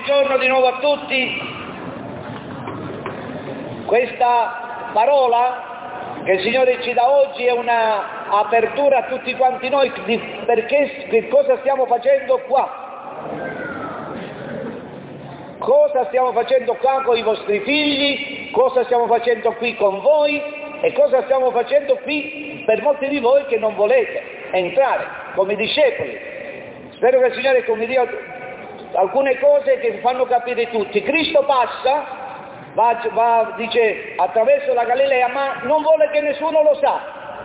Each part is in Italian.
Buongiorno di nuovo a tutti. Questa parola che il Signore ci dà oggi è una apertura a tutti quanti noi perché che cosa stiamo facendo qua. Cosa stiamo facendo qua con i vostri figli, cosa stiamo facendo qui con voi e cosa stiamo facendo qui per molti di voi che non volete entrare come discepoli. Spero che il Signore mi dia alcune cose che fanno capire tutti. Cristo passa, dice, attraverso la Galilea, ma non vuole che nessuno lo sa,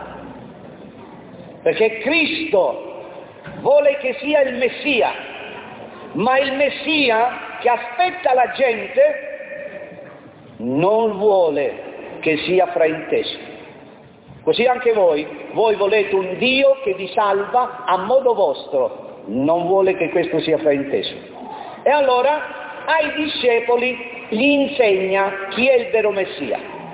perché Cristo vuole che sia il Messia, ma il Messia che aspetta la gente non vuole che sia frainteso. Così anche voi volete un Dio che vi salva a modo vostro, non vuole che questo sia frainteso. E allora ai discepoli gli insegna chi è il vero Messia.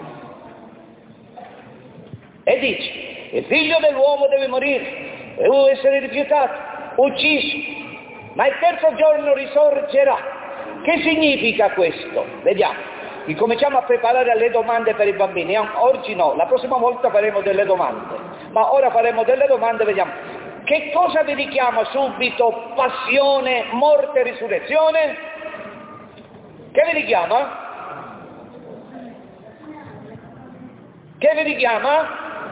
E dice, il figlio dell'uomo deve morire, deve essere rifiutato, ucciso, ma il terzo giorno risorgerà. Che significa questo? Vediamo. Ricominciamo a preparare le domande per i bambini. Oggi no, la prossima volta faremo delle domande. Ma ora faremo delle domande, vediamo. Che cosa vi richiama subito? Passione, morte e risurrezione? Che vi richiama? Che vi richiama?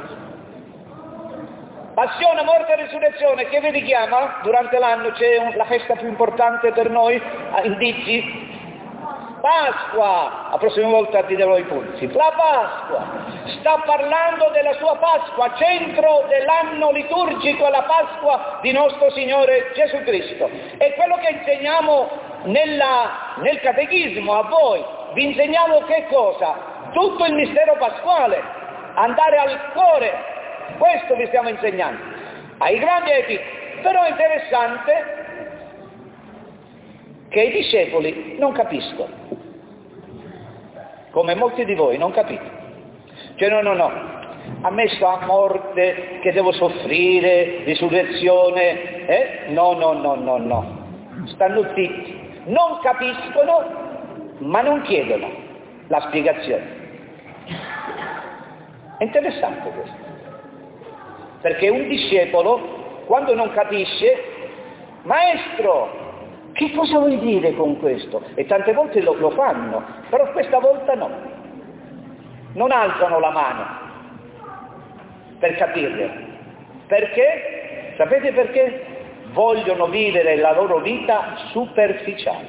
Passione, morte e risurrezione, che vi richiama? Durante l'anno c'è la festa più importante per noi, indizi? Pasqua, la prossima volta ti darò i punti. La Pasqua, sta parlando della sua Pasqua, centro dell'anno liturgico, la Pasqua di nostro Signore Gesù Cristo. E quello che insegniamo nel catechismo a voi, vi insegniamo che cosa? Tutto il mistero pasquale, andare al cuore, questo vi stiamo insegnando, ai grandi e ai piccoli. Però è interessante che i discepoli non capiscono, come molti di voi non capite. Cioè no, a me sta a morte, che devo soffrire, risurrezione, no, stanno zitti, non capiscono, ma non chiedono la spiegazione. È interessante questo, perché un discepolo, quando non capisce, maestro, che cosa vuoi dire con questo? E tante volte lo fanno, però questa volta no. Non alzano la mano per capirlo. Perché? Sapete perché? Vogliono vivere la loro vita superficiale.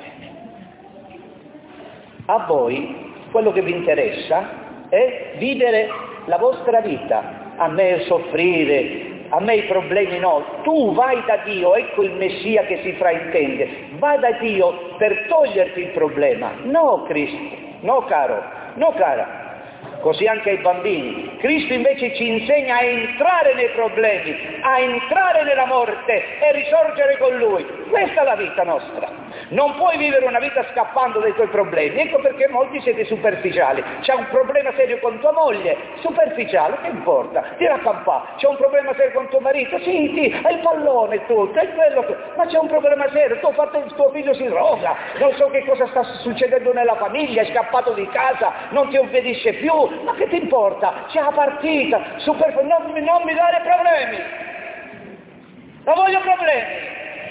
A voi quello che vi interessa è vivere la vostra vita. A me soffrire, a me i problemi no. Tu vai da Dio, ecco il Messia che si fraintende. Vai da Dio per toglierti il problema. No, Cristo, no caro, no cara. Così anche ai bambini. Cristo invece ci insegna a entrare nei problemi, a entrare nella morte e risorgere con Lui. Questa è la vita nostra. Non puoi vivere una vita scappando dai tuoi problemi. Ecco perché molti siete superficiali. C'è un problema serio con tua moglie, superficiale, che importa? Ti raccampà. C'è un problema serio con tuo marito, sì, hai il pallone tutto, è quello, ma c'è un problema serio, tuo figlio si droga, non so che cosa sta succedendo nella famiglia, è scappato di casa, non ti obbedisce più, ma che ti importa? C'è la partita, non mi dare problemi, non voglio problemi.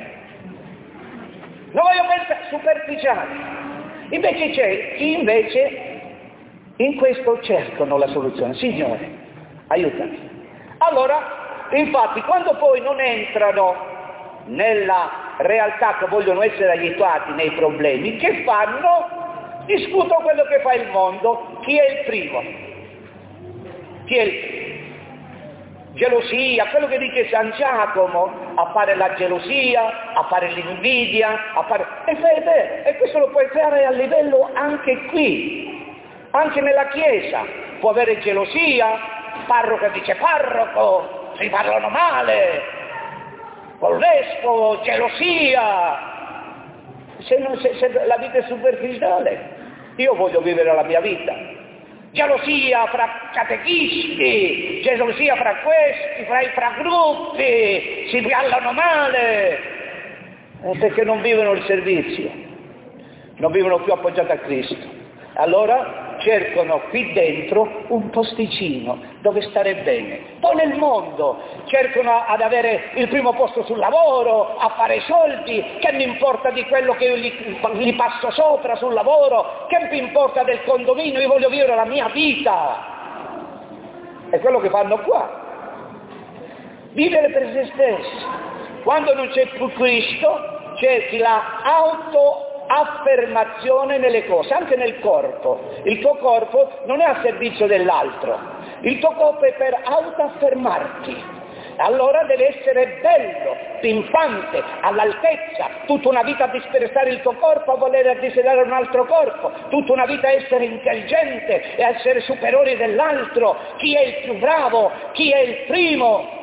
Non voglio pensare superficiali. Invece c'è chi invece in questo cercano la soluzione. Signore, aiutami. Allora, infatti, quando poi non entrano nella realtà che vogliono essere aiutati nei problemi, che fanno? Discutono quello che fa il mondo. Chi è il primo? Chi è il primo? Gelosia, quello che dice San Giacomo, appare la gelosia, appare l'invidia, è vero, e questo lo puoi fare a livello anche qui, anche nella Chiesa, può avere gelosia, parroco dice parroco, si parlano male, col vescovo, gelosia, se la vita è superficiale, io voglio vivere la mia vita. Gelosia fra catechisti, gelosia fra questi, fra gruppi, si parlano male, perché non vivono il servizio. non vivono più appoggiati a Cristo. Allora cercano qui dentro un posticino dove stare bene. Poi nel mondo cercano ad avere il primo posto sul lavoro, a fare soldi, che mi importa di quello che io gli passo sopra sul lavoro, che mi importa del condominio, io voglio vivere la mia vita. È quello che fanno qua. Vivere per se stessi. Quando non c'è più Cristo, cerchi la autoaffermazione nelle cose, anche nel corpo. Il tuo corpo non è a servizio dell'altro, il tuo corpo è per autoaffermarti. Allora deve essere bello, pimpante, all'altezza, tutta una vita a disprezzare il tuo corpo, a voler desiderare un altro corpo, tutta una vita a essere intelligente e a essere superiore dell'altro, chi è il più bravo, chi è il primo.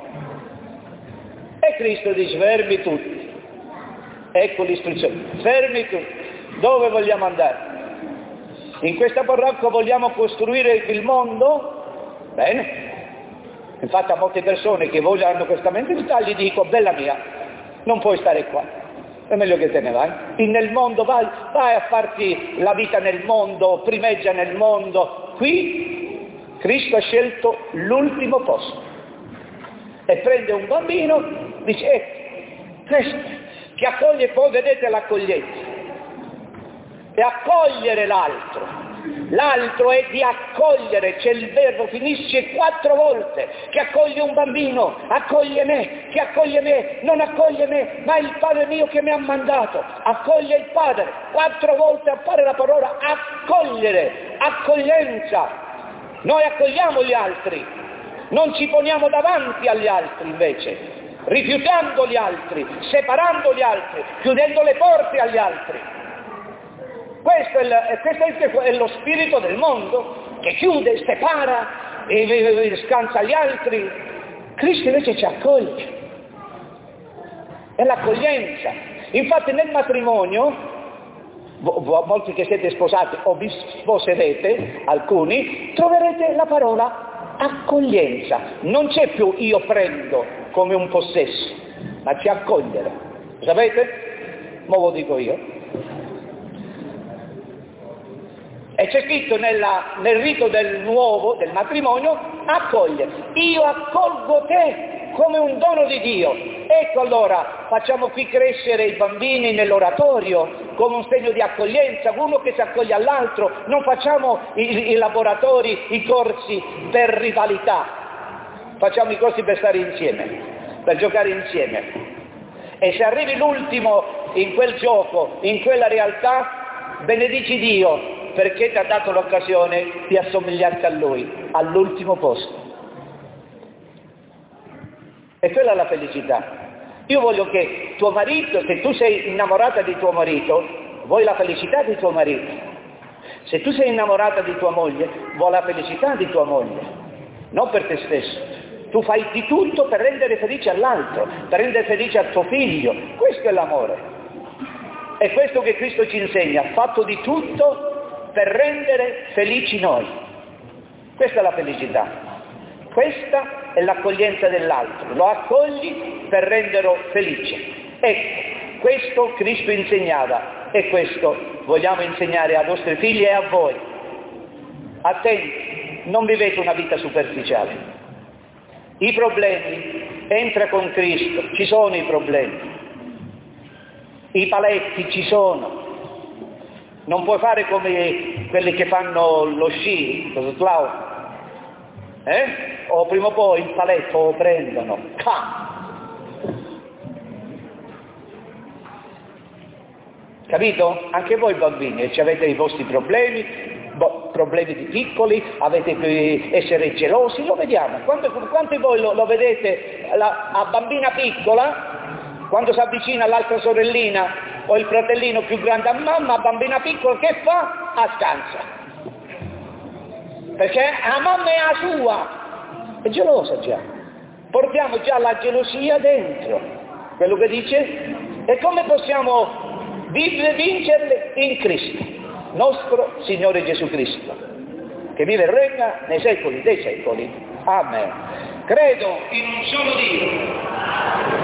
E Cristo dice: fermi tutti, ecco l'istruzione, fermi tutti, dove vogliamo andare? In questa parrocchia vogliamo costruire il mondo? Bene. Infatti a molte persone che vogliono questa mentalità gli dico: bella mia, non puoi stare qua, è meglio che te ne vai. Nel mondo vai a farti la vita nel mondo, primeggia nel mondo. Qui Cristo ha scelto l'ultimo posto e prende un bambino, dice: questo, che accoglie. Poi vedete l'accoglienza, e accogliere l'altro. L'altro è di accogliere, c'è il verbo, finisce 4 volte, che accoglie un bambino, accoglie me, che accoglie me, non accoglie me, ma il Padre mio che mi ha mandato, accoglie il Padre. 4 volte appare la parola accogliere, accoglienza. Noi accogliamo gli altri, non ci poniamo davanti agli altri invece, rifiutando gli altri, separando gli altri, chiudendo le porte agli altri. Questo è lo spirito del mondo, che chiude, separa, e scansa gli altri. Cristo invece ci accoglie. È l'accoglienza. Infatti nel matrimonio, molti che siete sposati o vi sposerete, alcuni, troverete la parola accoglienza. Non c'è più io prendo come un possesso, ma c'è accogliere. Sapete? Mo lo dico io. E c'è scritto nel rito del nuovo, del matrimonio, accoglie. Io accolgo te come un dono di Dio. Ecco, allora facciamo qui crescere i bambini nell'oratorio come un segno di accoglienza, uno che si accoglie all'altro. Non facciamo i laboratori, i corsi per rivalità, facciamo i corsi per stare insieme, per giocare insieme. E se arrivi l'ultimo in quel gioco, in quella realtà, benedici Dio, perché ti ha dato l'occasione di assomigliarti a Lui, all'ultimo posto. E quella è la felicità. Io voglio che tuo marito, se tu sei innamorata di tuo marito, vuoi la felicità di tuo marito. Se tu sei innamorata di tua moglie, vuoi la felicità di tua moglie, non per te stesso. Tu fai di tutto per rendere felice all'altro, per rendere felice a tuo figlio. Questo è l'amore. È questo che Cristo ci insegna, ha fatto di tutto per rendere felici noi. Questa è la felicità, questa è l'accoglienza dell'altro, lo accogli per renderlo felice. Ecco, questo Cristo insegnava e questo vogliamo insegnare ai nostri figli e a voi. Attenti, non vivete una vita superficiale. I problemi, entra con Cristo, ci sono i problemi, i paletti ci sono. Non puoi fare come quelli che fanno lo sci, lo slalom, o prima o poi il paletto lo prendono. Capito? Anche voi bambini, avete i vostri problemi, problemi di piccoli, avete che essere gelosi, lo vediamo. Quanti voi lo vedete a bambina piccola, quando si avvicina all'altra sorellina, o il fratellino più grande a mamma, a bambina piccola, che fa? A scansa. Perché la mamma è la sua, è gelosa già. Portiamo già la gelosia dentro. Quello che dice, e come possiamo vincerle? In Cristo, nostro Signore Gesù Cristo, che vive e regna nei secoli dei secoli. Amen. Credo in un solo Dio.